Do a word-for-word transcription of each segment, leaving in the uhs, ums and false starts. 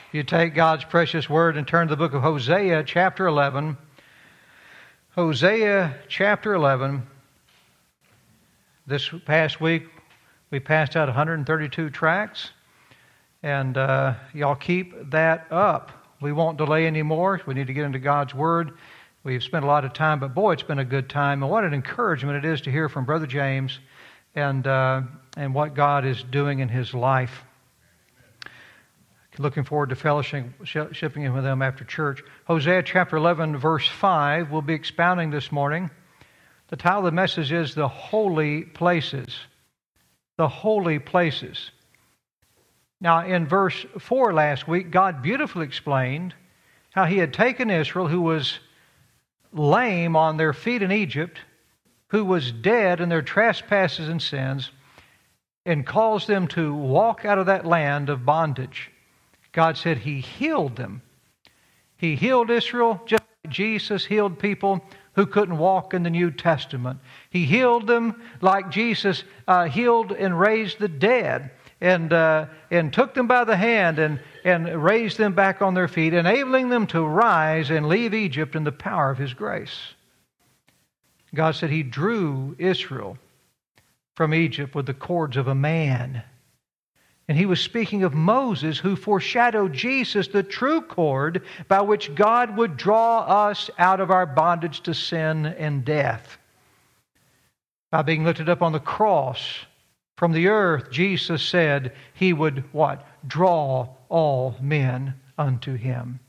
You take God's precious word and turn to the book of Hosea, chapter eleven. Hosea, chapter eleven. This past week, we passed out one hundred thirty-two tracts, and uh, y'all keep that up. We won't delay anymore. We need to get into God's word. We've spent a lot of time, but boy, it's been a good time. And what an encouragement it is to hear from Brother James and uh, and what God is doing in his life. Looking forward to fellowshipping with them after church. Hosea chapter eleven, verse five, we'll be expounding this morning. The title of the message is The Holy Places. The Holy Places. Now, in verse four last week, God beautifully explained how He had taken Israel, who was lame on their feet in Egypt, who was dead in their trespasses and sins, and caused them to walk out of that land of bondage. God said He healed them. He healed Israel just like Jesus healed people who couldn't walk in the New Testament. He healed them like Jesus uh, healed and raised the dead and uh, and took them by the hand and, and raised them back on their feet, enabling them to rise and leave Egypt in the power of His grace. God said He drew Israel from Egypt with the cords of a man. And He was speaking of Moses, who foreshadowed Jesus, the true cord by which God would draw us out of our bondage to sin and death. By being lifted up on the cross from the earth, Jesus said He would, what? Draw all men unto Him.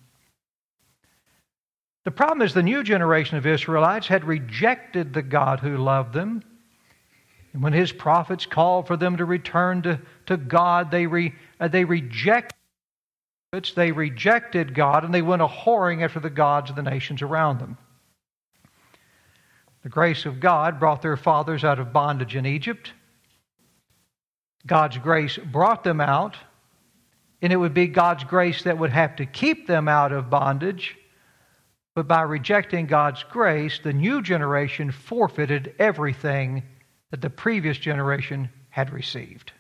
The problem is the new generation of Israelites had rejected the God who loved them. And when His prophets called for them to return to, to God, they, re, uh, they rejected they rejected God, and they went a-whoring after the gods of the nations around them. The grace of God brought their fathers out of bondage in Egypt. God's grace brought them out, and it would be God's grace that would have to keep them out of bondage. But by rejecting God's grace, the new generation forfeited everything that the previous generation had received.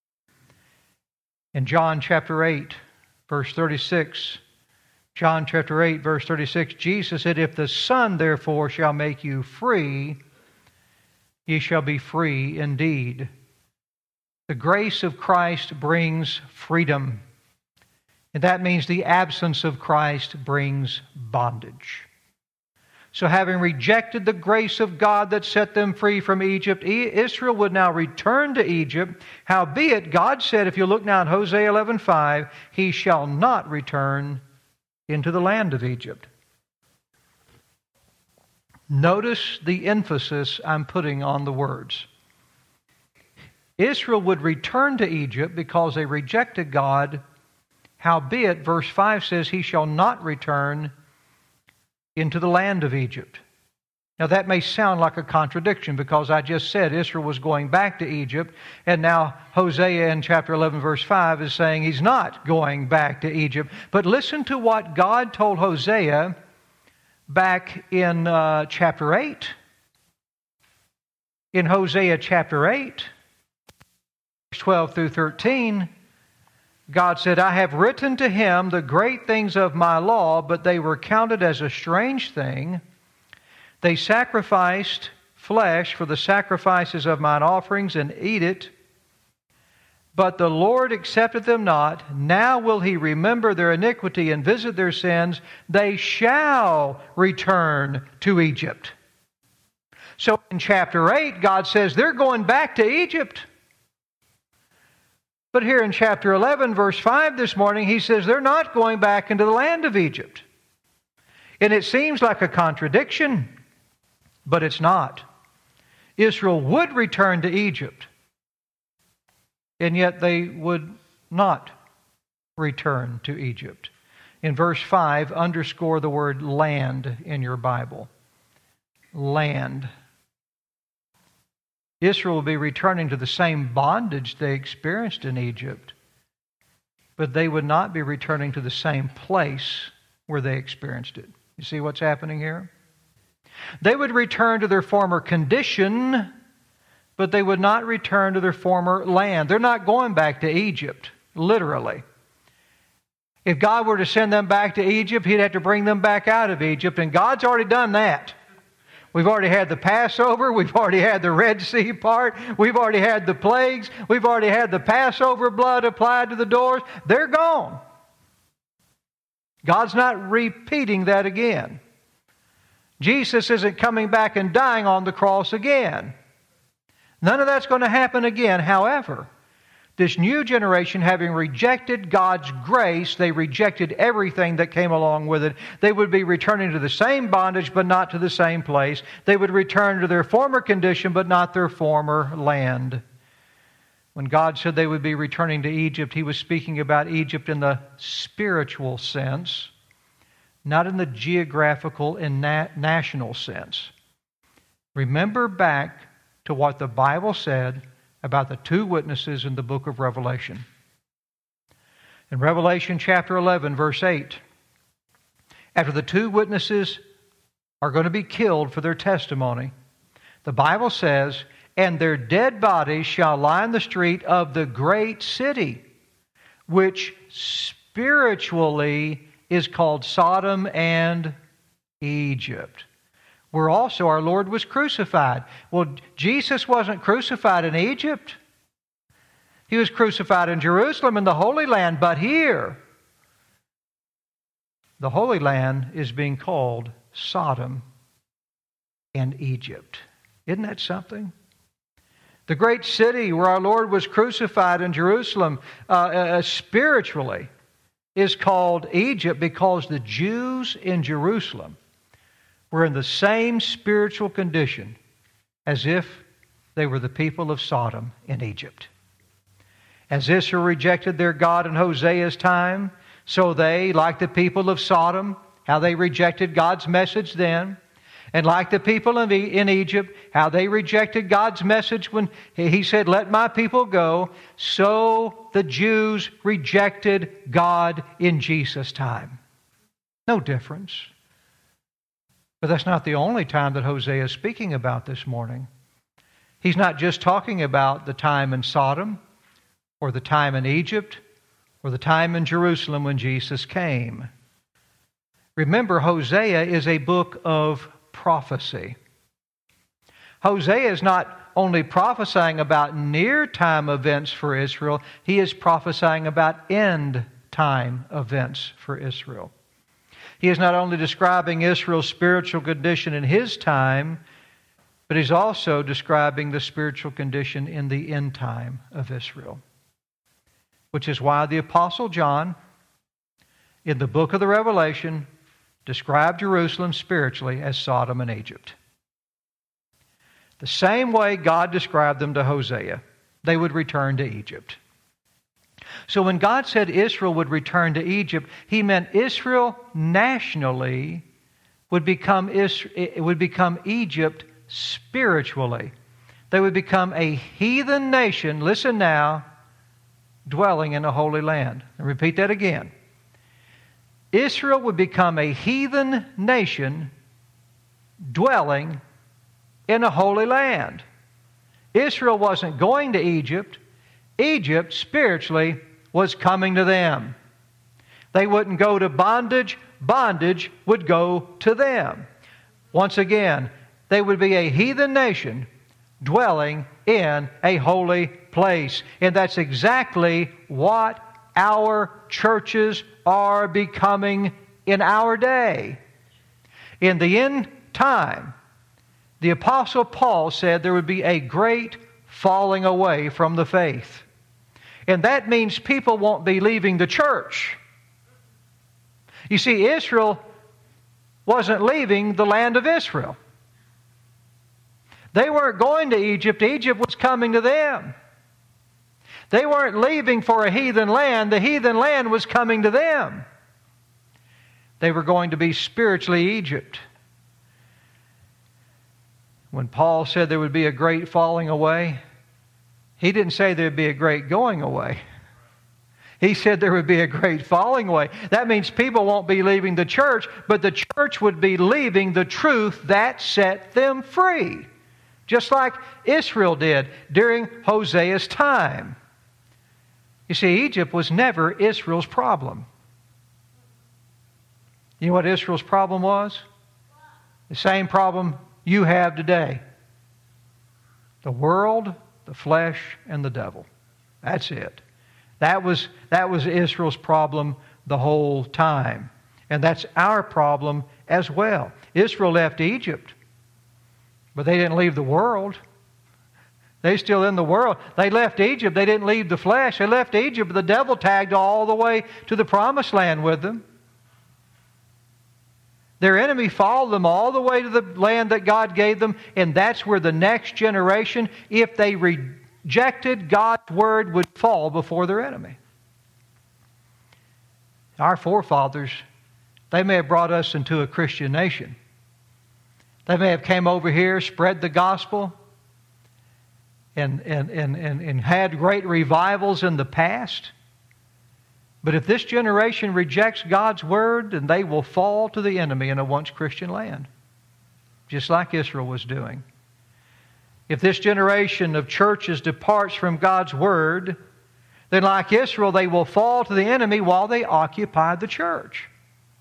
In John chapter eight, verse thirty-six, John chapter eight, verse thirty-six, Jesus said, "If the Son therefore shall make you free, ye shall be free indeed." The grace of Christ brings freedom. And that means the absence of Christ brings bondage. So having rejected the grace of God that set them free from Egypt, Israel would now return to Egypt. Howbeit, God said, if you look now in Hosea eleven five, He shall not return into the land of Egypt. Notice the emphasis I'm putting on the words. Israel would return to Egypt because they rejected God. Howbeit, verse five says, He shall not return into the land of Egypt. Now that may sound like a contradiction because I just said Israel was going back to Egypt, and now Hosea in chapter eleven verse five is saying he's not going back to Egypt. But listen to what God told Hosea back in uh, chapter eight. In Hosea chapter eight, verse twelve through thirteen, God said, "I have written to him the great things of my law, but they were counted as a strange thing. They sacrificed flesh for the sacrifices of mine offerings and eat it. But the Lord accepted them not. Now will He remember their iniquity and visit their sins. They shall return to Egypt." So in chapter eight, God says they're going back to Egypt. But here in chapter eleven, verse five this morning, He says they're not going back into the land of Egypt. And it seems like a contradiction, but it's not. Israel would return to Egypt, and yet they would not return to Egypt. In verse five, underscore the word land in your Bible. Land. Israel will be returning to the same bondage they experienced in Egypt, but they would not be returning to the same place where they experienced it. You see what's happening here? They would return to their former condition, but they would not return to their former land. They're not going back to Egypt, literally. If God were to send them back to Egypt, He'd have to bring them back out of Egypt, and God's already done that. We've already had the Passover. We've already had the Red Sea part. We've already had the plagues. We've already had the Passover blood applied to the doors. They're gone. God's not repeating that again. Jesus isn't coming back and dying on the cross again. None of that's going to happen again. However, this new generation, having rejected God's grace, they rejected everything that came along with it. They would be returning to the same bondage, but not to the same place. They would return to their former condition, but not their former land. When God said they would be returning to Egypt, He was speaking about Egypt in the spiritual sense, not in the geographical and na- national sense. Remember back to what the Bible said about the two witnesses in the book of Revelation. In Revelation chapter eleven, verse eight, after the two witnesses are going to be killed for their testimony, the Bible says, "And their dead bodies shall lie in the street of the great city, which spiritually is called Sodom and Egypt, where also our Lord was crucified." Well, Jesus wasn't crucified in Egypt. He was crucified in Jerusalem in the Holy Land. But here, the Holy Land is being called Sodom and Egypt. Isn't that something? The great city where our Lord was crucified in Jerusalem, uh, uh, spiritually, is called Egypt because the Jews in Jerusalem were in the same spiritual condition as if they were the people of Sodom in Egypt. As Israel rejected their God in Hosea's time, so they, like the people of Sodom, how they rejected God's message then, and like the people in Egypt, how they rejected God's message when He said, "Let my people go," so the Jews rejected God in Jesus' time. No difference. But that's not the only time that Hosea is speaking about this morning. He's not just talking about the time in Sodom, or the time in Egypt, or the time in Jerusalem when Jesus came. Remember, Hosea is a book of prophecy. Hosea is not only prophesying about near-time events for Israel, he is prophesying about end-time events for Israel. He is not only describing Israel's spiritual condition in his time, but he's also describing the spiritual condition in the end time of Israel. Which is why the Apostle John, in the book of the Revelation, described Jerusalem spiritually as Sodom and Egypt. The same way God described them to Hosea, they would return to Egypt. So when God said Israel would return to Egypt, He meant Israel nationally would become, Israel, would become Egypt spiritually. They would become a heathen nation, listen now, dwelling in a holy land. And repeat that again. Israel would become a heathen nation dwelling in a holy land. Israel wasn't going to Egypt. Egypt, spiritually, was coming to them. They wouldn't go to bondage. Bondage would go to them. Once again, they would be a heathen nation dwelling in a holy place. And that's exactly what our churches are becoming in our day. In the end time, the Apostle Paul said there would be a great falling away from the faith. And that means people won't be leaving the church. You see, Israel wasn't leaving the land of Israel. They weren't going to Egypt. Egypt was coming to them. They weren't leaving for a heathen land. The heathen land was coming to them. They were going to be spiritually Egypt. When Paul said there would be a great falling away, he didn't say there would be a great going away. He said there would be a great falling away. That means people won't be leaving the church, but the church would be leaving the truth that set them free. Just like Israel did during Hosea's time. You see, Egypt was never Israel's problem. You know what Israel's problem was? The same problem you have today. The world, the flesh, and the devil. That's it. That was, that was Israel's problem the whole time. And that's our problem as well. Israel left Egypt, but they didn't leave the world. They're still in the world. They left Egypt. They didn't leave the flesh. They left Egypt, but the devil tagged all the way to the promised land with them. Their enemy followed them all the way to the land that God gave them, and that's where the next generation, if they rejected God's word, would fall before their enemy. Our forefathers, they may have brought us into a Christian nation. They may have came over here, spread the gospel, and, and, and, and, and had great revivals in the past. But if this generation rejects God's word, then they will fall to the enemy in a once Christian land, just like Israel was doing. If this generation of churches departs from God's word, then like Israel, they will fall to the enemy while they occupy the church.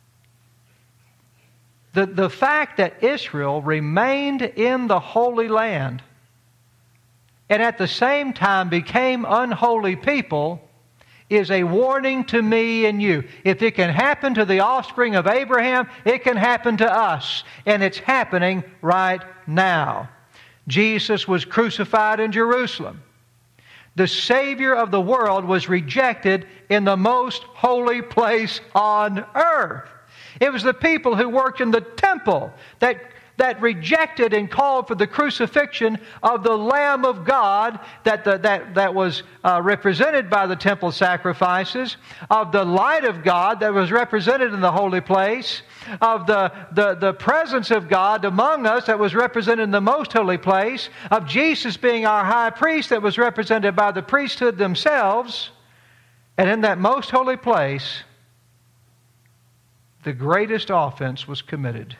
The, the fact that Israel remained in the Holy Land and at the same time became unholy people is a warning to me and you. If it can happen to the offspring of Abraham, it can happen to us. And it's happening right now. Jesus was crucified in Jerusalem. The Savior of the world was rejected in the most holy place on earth. It was the people who worked in the temple that that rejected and called for the crucifixion of the Lamb of God that, the, that, that was uh, represented by the temple sacrifices, of the light of God that was represented in the holy place, of the, the, the presence of God among us that was represented in the most holy place, of Jesus being our high priest that was represented by the priesthood themselves. And in that most holy place, the greatest offense was committed.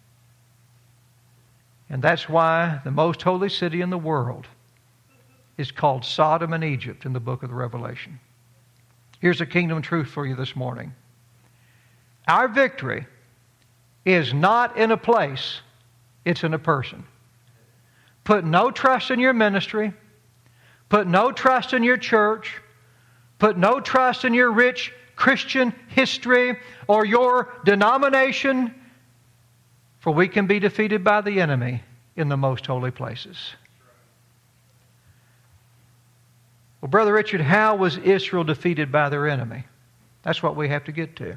And that's why the most holy city in the world is called Sodom and Egypt in the book of the Revelation. Here's a kingdom truth for you this morning. Our victory is not in a place, it's in a person. Put no trust in your ministry. Put no trust in your church. Put no trust in your rich Christian history or your denomination. For we can be defeated by the enemy in the most holy places. Well, Brother Richard, how was Israel defeated by their enemy? That's what we have to get to.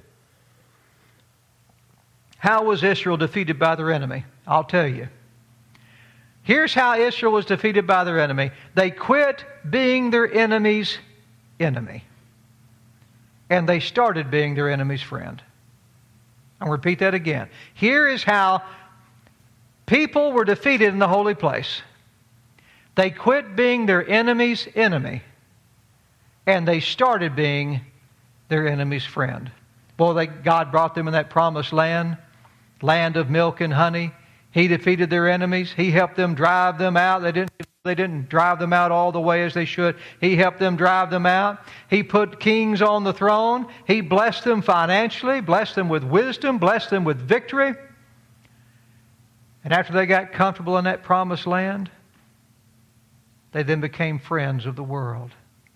How was Israel defeated by their enemy? I'll tell you. Here's how Israel was defeated by their enemy. They quit being their enemy's enemy. And they started being their enemy's friend. I'll repeat that again. Here is how people were defeated in the holy place. They quit being their enemy's enemy, and they started being their enemy's friend. Boy, they, God brought them in that promised land, land of milk and honey. He defeated their enemies. He helped them drive them out. They didn't They didn't drive them out all the way as they should. He helped them drive them out. He put kings on the throne. He blessed them financially, blessed them with wisdom, blessed them with victory. And after they got comfortable in that promised land, they then became friends of the world.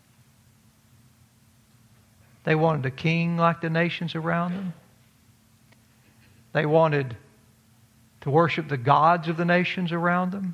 They wanted a king like the nations around them. They wanted to worship the gods of the nations around them.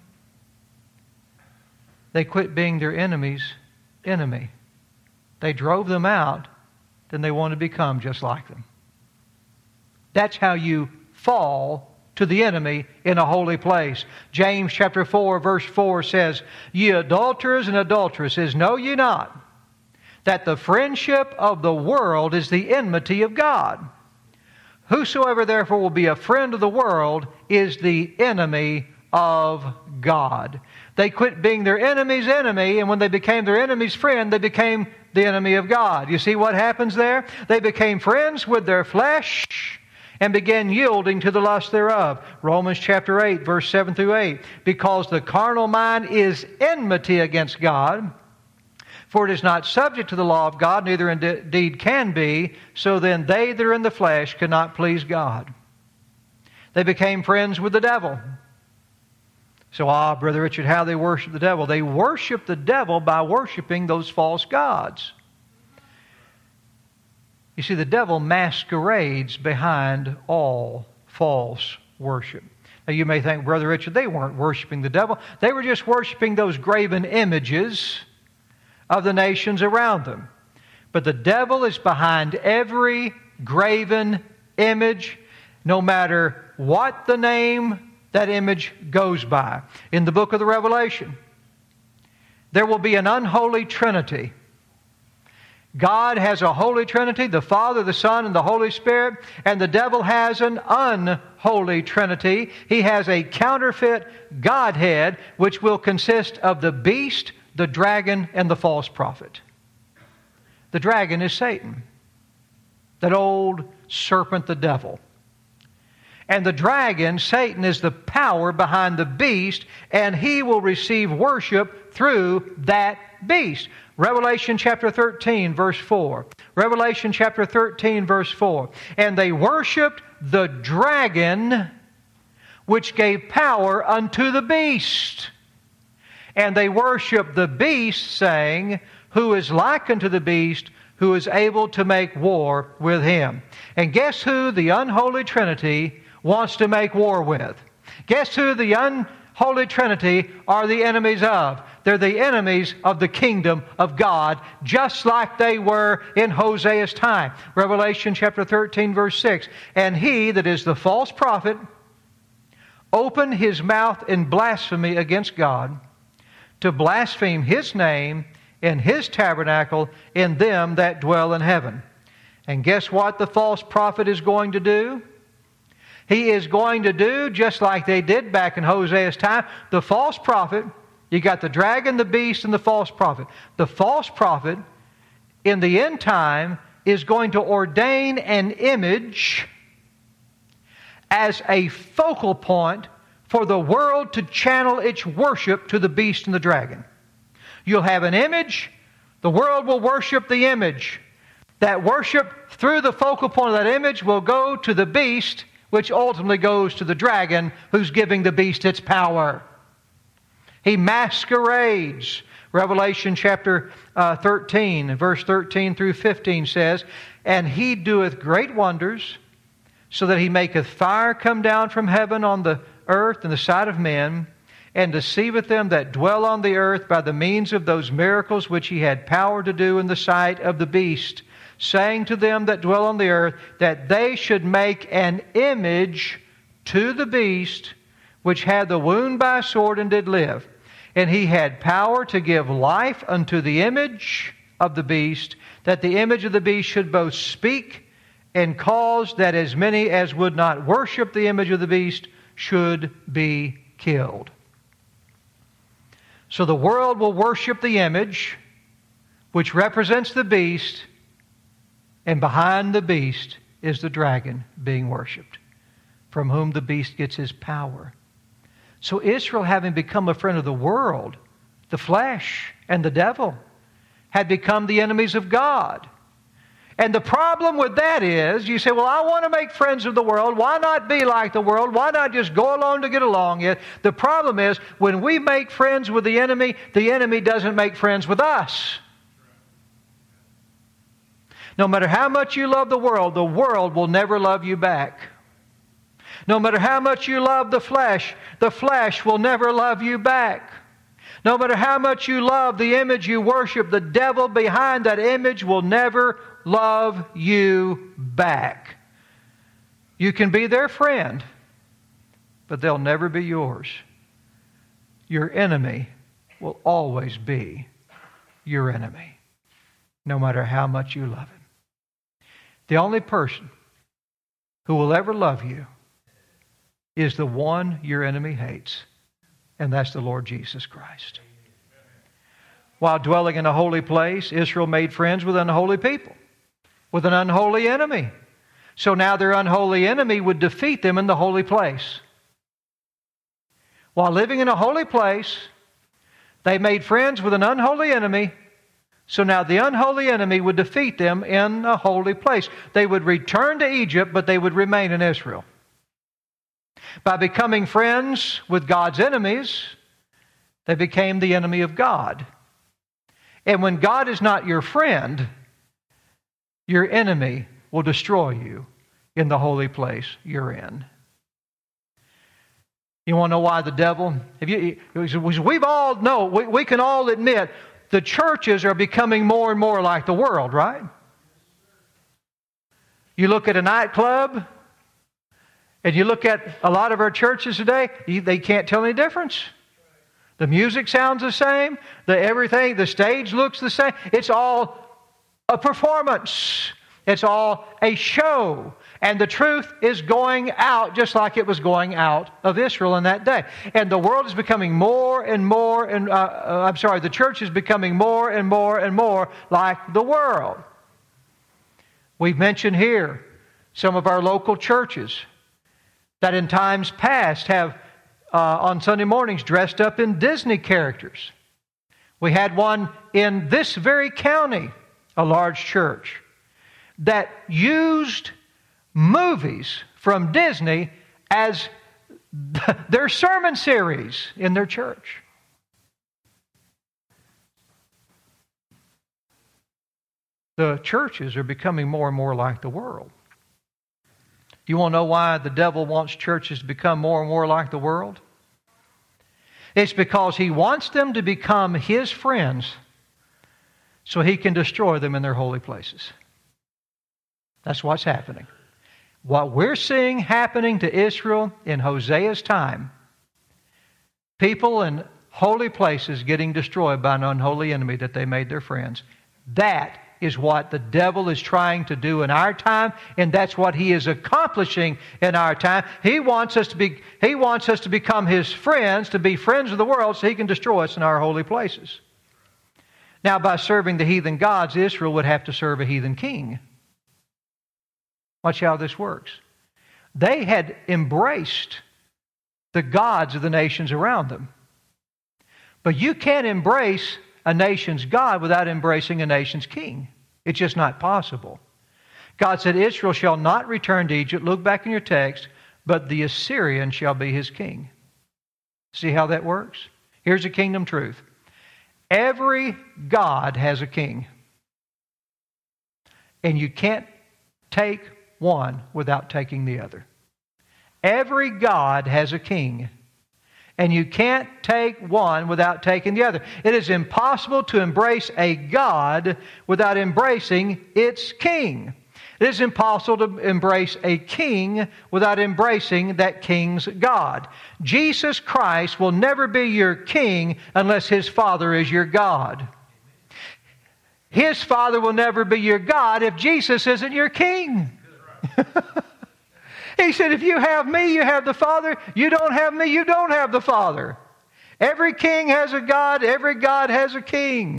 They quit being their enemy's enemy. They drove them out, then they wanted to become just like them. That's how you fall to the enemy in a holy place. James chapter four, verse four says, Ye adulterers and adulteresses, know ye not that the friendship of the world is the enmity of God? Whosoever therefore will be a friend of the world is the enemy of God. They quit being their enemy's enemy, and when they became their enemy's friend, they became the enemy of God. You see what happens there? They became friends with their flesh and began yielding to the lust thereof. Romans chapter eight, verse seven through eight. Because the carnal mind is enmity against God, For it is not subject to the law of God, neither indeed can be. So then they that are in the flesh cannot please God. They became friends with the devil. So, ah, Brother Richard, how they worship the devil? They worship the devil by worshiping those false gods. You see, the devil masquerades behind all false worship. Now, you may think, Brother Richard, they weren't worshiping the devil. They were just worshiping those graven images of the nations around them. But the devil is behind every graven image, no matter what the name that image goes by. In the book of the Revelation, there will be an unholy trinity. God has a holy trinity, the Father, the Son, and the Holy Spirit, and the devil has an unholy trinity. He has a counterfeit Godhead, which will consist of the beast, the dragon, and the false prophet. The dragon is Satan, that old serpent, the devil. And the dragon, Satan, is the power behind the beast, and he will receive worship through that beast. Revelation chapter thirteen, verse four. Revelation chapter thirteen, verse four. And they worshipped the dragon, which gave power unto the beast. And they worshipped the beast, saying, who is like unto the beast, who is able to make war with him. And guess who the unholy trinity wants to make war with? Guess who the unholy trinity are the enemies of? They're the enemies of the kingdom of God, just like they were in Hosea's time. Revelation chapter thirteen, verse six. And he that is the false prophet opened his mouth in blasphemy against God, to blaspheme his name and his tabernacle in them that dwell in heaven. And guess what the false prophet is going to do? He is going to do just like they did back in Hosea's time. The false prophet, you got the dragon, the beast, and the false prophet. The false prophet in the end time is going to ordain an image as a focal point for the world to channel its worship to the beast and the dragon. You'll have an image, the world will worship the image. That worship through the focal point of that image will go to the beast, which ultimately goes to the dragon, who's giving the beast its power. He masquerades. Revelation chapter uh, thirteen, verse thirteen through fifteen says, and he doeth great wonders, so that he maketh fire come down from heaven on the earth in the sight of men, and deceiveth them that dwell on the earth by the means of those miracles which he had power to do in the sight of the beast, saying to them that dwell on the earth, that they should make an image to the beast, which had the wound by a sword and did live. And he had power to give life unto the image of the beast, that the image of the beast should both speak and cause that as many as would not worship the image of the beast should be killed. So the world will worship the image, which represents the beast, and behind the beast is the dragon being worshipped, from whom the beast gets his power. So Israel, having become a friend of the world, the flesh, and the devil, had become the enemies of God. And the problem with that is, you say, well, I want to make friends of the world. Why not be like the world? Why not just go along to get along? Yet the problem is, when we make friends with the enemy, the enemy doesn't make friends with us. No matter how much you love the world, the world will never love you back. No matter how much you love the flesh, the flesh will never love you back. No matter how much you love the image you worship, the devil behind that image will never love you back. You can be their friend, but they'll never be yours. Your enemy will always be your enemy, no matter how much you love him. The only person who will ever love you is the one your enemy hates, and that's the Lord Jesus Christ. While dwelling in a holy place, Israel made friends with unholy people, with an unholy enemy. So now their unholy enemy would defeat them in the holy place. While living in a holy place, they made friends with an unholy enemy So now the unholy enemy would defeat them in a holy place. They would return to Egypt, but they would remain in Israel. By becoming friends with God's enemies, they became the enemy of God. And when God is not your friend, your enemy will destroy you in the holy place you're in. You want to know why the devil? If you, we've all know, we, we can all admit the churches are becoming more and more like the world, right? You look at a nightclub, and you look at a lot of our churches today, you, they can't tell any difference. The music sounds the same, the everything, the stage looks the same. It's all a performance. It's all a show. And the truth is going out just like it was going out of Israel in that day. And the world is becoming more and more, and uh, uh, I'm sorry, the church is becoming more and more and more like the world. We've mentioned here some of our local churches that in times past have, uh, on Sunday mornings, dressed up in Disney characters. We had one in this very county, a large church, that used movies from Disney as their sermon series in their church. The churches are becoming more and more like the world. You want to know why the devil wants churches to become more and more like the world? It's because he wants them to become his friends so he can destroy them in their holy places. That's what's happening. What we're seeing happening to Israel in Hosea's time, people in holy places getting destroyed by an unholy enemy that they made their friends, that is what the devil is trying to do in our time, and that's what he is accomplishing in our time. He wants us to be, he wants us to become his friends, to be friends of the world, so he can destroy us in our holy places. Now, by serving the heathen gods, Israel would have to serve a heathen king. Watch how this works. They had embraced the gods of the nations around them. But you can't embrace a nation's God without embracing a nation's king. It's just not possible. God said, Israel shall not return to Egypt. Look back in your text. But the Assyrian shall be his king. See how that works? Here's a kingdom truth. Every God has a king. And you can't take one without taking the other. Every God has a king. And you can't take one without taking the other. It is impossible to embrace a God without embracing its king. It is impossible to embrace a king without embracing that king's God. Jesus Christ will never be your king unless his Father is your God. His Father will never be your God if Jesus isn't your king. He said, if you have me, you have the Father. You don't have me, you don't have the Father. Every king has a God. Every God has a king.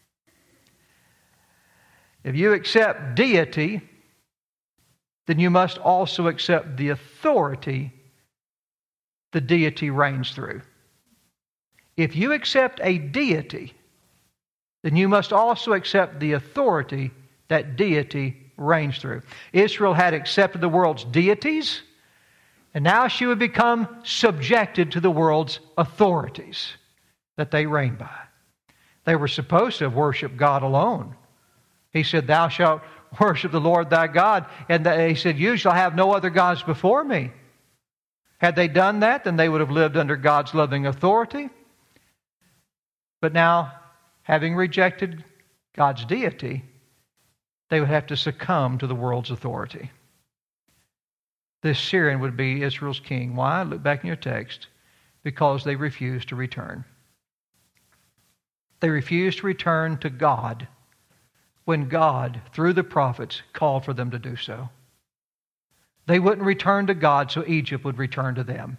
If you accept deity, then you must also accept the authority the deity reigns through. If you accept a deity, then you must also accept the authority that deity reigns through. Israel had accepted the world's deities, and now she would become subjected to the world's authorities that they reign by. They were supposed to have worshiped God alone. He said, thou shalt worship the Lord thy God. And he said, you shall have no other gods before me. Had they done that, then they would have lived under God's loving authority. But now, having rejected God's deity, they would have to succumb to the world's authority. This Syrian would be Israel's king. Why? Look back in your text. Because they refused to return. They refused to return to God when God, through the prophets, called for them to do so. They wouldn't return to God, so Egypt would return to them.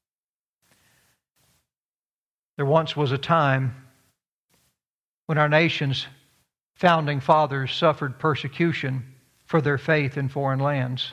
There once was a time when our nation's founding fathers suffered persecution for their faith in foreign lands.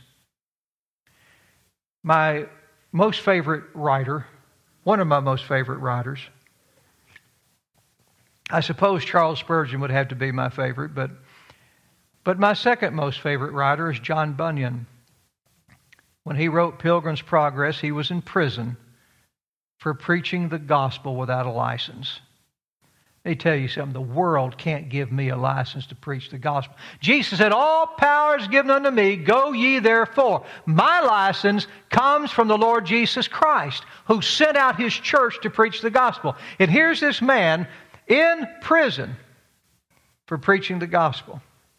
My most favorite writer, one of my most favorite writers, I suppose Charles Spurgeon would have to be my favorite, but, but my second most favorite writer is John Bunyan. When he wrote Pilgrim's Progress, he was in prison for preaching the gospel without a license. Let me tell you something. The world can't give me a license to preach the gospel. Jesus said, all power is given unto me. Go ye therefore. My license comes from the Lord Jesus Christ, who sent out His church to preach the gospel. And here's this man in prison for preaching the gospel.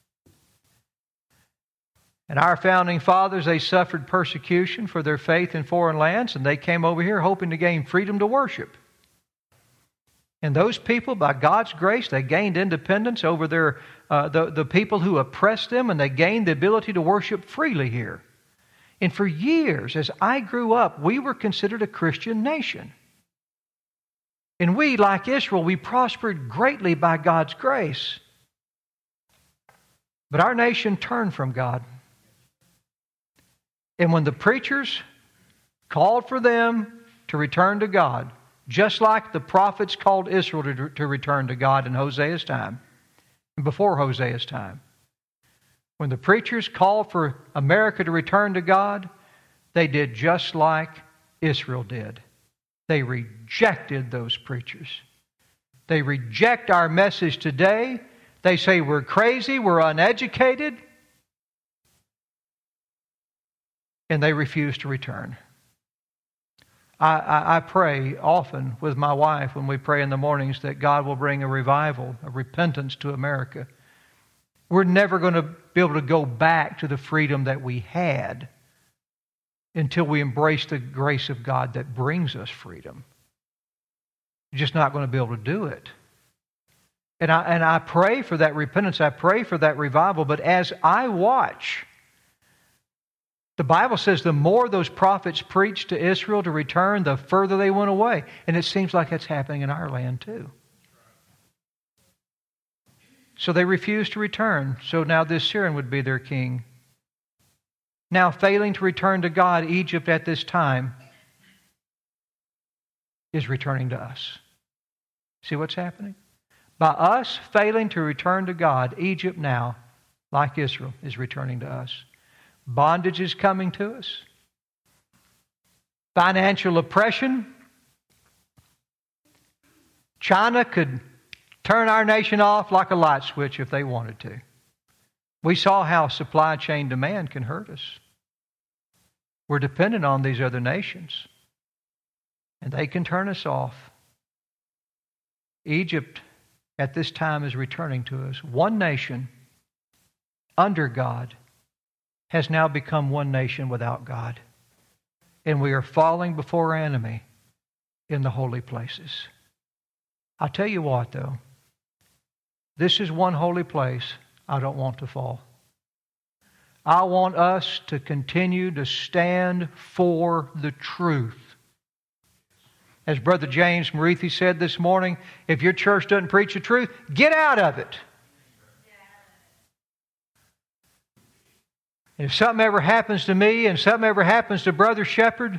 And our founding fathers, they suffered persecution for their faith in foreign lands, and they came over here hoping to gain freedom to worship. And those people, by God's grace, they gained independence over their uh, the, the people who oppressed them, and they gained the ability to worship freely here. And for years, as I grew up, we were considered a Christian nation. And we, like Israel, we prospered greatly by God's grace. But our nation turned from God. And when the preachers called for them to return to God, just like the prophets called Israel to, to return to God in Hosea's time, and before Hosea's time. When the preachers called for America to return to God, they did just like Israel did. They rejected those preachers. They reject our message today. They say we're crazy, we're uneducated, and they refuse to return. I, I, I pray often with my wife when we pray in the mornings that God will bring a revival, a repentance to America. We're never going to be able to go back to the freedom that we had until we embrace the grace of God that brings us freedom. You're just not going to be able to do it. And I, and I pray for that repentance. I pray for that revival. But as I watch, the Bible says the more those prophets preached to Israel to return, the further they went away. And it seems like that's happening in our land too. So they refused to return. So now this Syrian would be their king. Now failing to return to God, Egypt at this time is returning to us. See what's happening? By us failing to return to God, Egypt now, like Israel, is returning to us. Bondage is coming to us. Financial oppression. China could turn our nation off like a light switch if they wanted to. We saw how supply chain demand can hurt us. We're dependent on these other nations, and they can turn us off. Egypt at this time is returning to us. One nation under God has now become one nation without God. And we are falling before our enemy in the holy places. I'll tell you what, though. This is one holy place I don't want to fall. I want us to continue to stand for the truth. As Brother James Marithi said this morning, if your church doesn't preach the truth, get out of it. And if something ever happens to me and something ever happens to Brother Shepherd,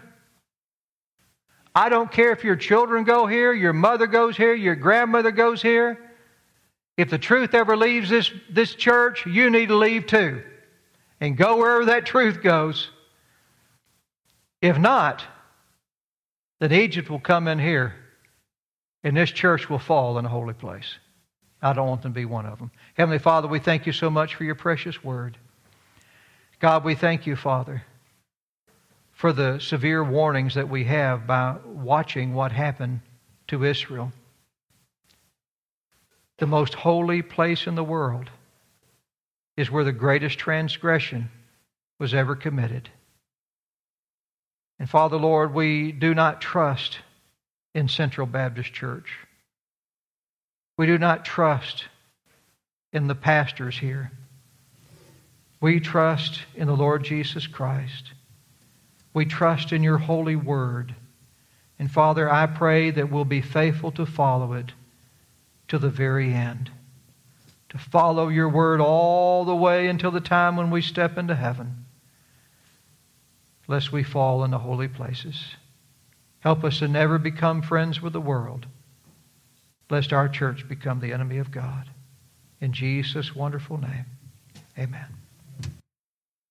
I don't care if your children go here, your mother goes here, your grandmother goes here. If the truth ever leaves this, this church, you need to leave too. And go wherever that truth goes. If not, then Egypt will come in here and this church will fall in a holy place. I don't want them to be one of them. Heavenly Father, we thank you so much for your precious word. God, we thank you, Father, for the severe warnings that we have by watching what happened to Israel. The most holy place in the world is where the greatest transgression was ever committed. And Father, Lord, we do not trust in Central Baptist Church. We do not trust in the pastors here. We trust in the Lord Jesus Christ. We trust in your holy word. And Father, I pray that we'll be faithful to follow it to the very end. To follow your word all the way until the time when we step into heaven. Lest we fall in the holy places. Help us to never become friends with the world. lest our church become the enemy of God. In Jesus' wonderful name, amen.